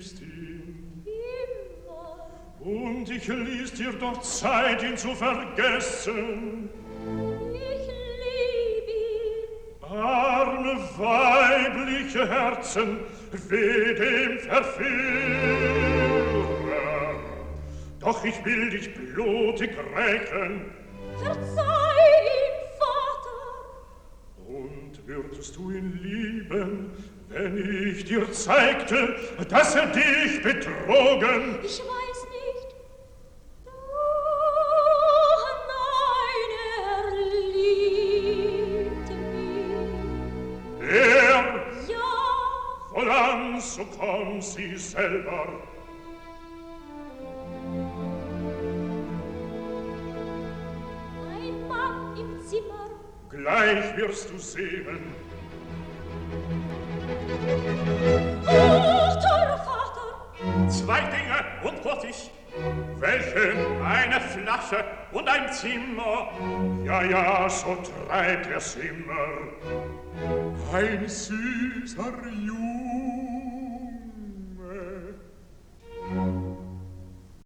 liebst ihn. Immer. Und ich ließ dir doch Zeit, ihn zu vergessen. Ich lieb ihn. Arme weibliche Herzen, weh dem Verführer. Doch ich will dich blutig rächen. Verzeih ihm, Vater. Und würdest du ihn lieben, wenn ich dir zeigte, dass er dich betrogen? Ich weiß nicht. Oh, nein, er liebte mich. Er? Ja. Wohlan, so komm sie selber. Ein Mann im Zimmer. Gleich wirst du sehen. Oh, teurer Vater. Zwei Dinge und hurtig. Welche? Eine Flasche und ein Zimmer. Ja, ja, so treibt er's immer. Ein süßer Junge.